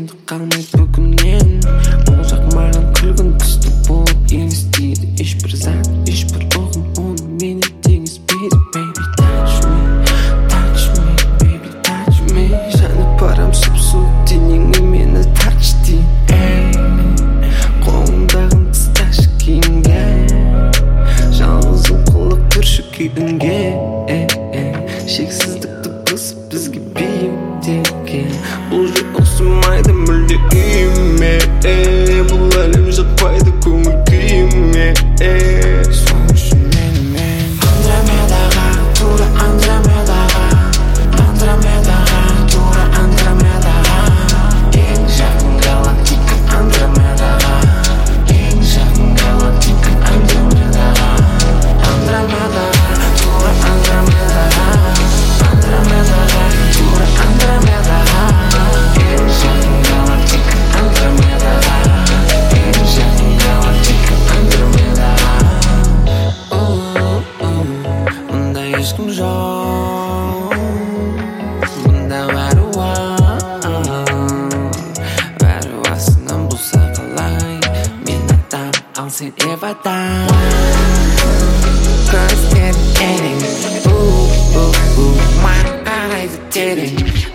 енді қалмайды бүгіннен ол жақ маған күлгін түсті болып елестейді ешбір зат ешбір ұғым оны менен теңеспейді baby touch me baby touch me жанып барам сұп-суық денеңе мені touch дейін қолыңдағын тасташы кейінге жалғызым қылып тұршы күйінге шексіздікті басып бізге бейімделген бұл жер ұқсамайды мүлде үйіме бұл әлем жақпайды көңіл күйіме сол үшін мен Андромедаға тура Андромедаға тура Андромедаға ең жақын галактика Андромедаға ең жақын галактика Андромедаға тура Андромедаға тура Андромедаға ең жақын галактика Андромедаға ең жақын галактика Андромедаға мұнда ешкім жоқ мұнда бәрі астынан болса қалай мен адам ал сен эв адам көздерің ерең маған қарайды терең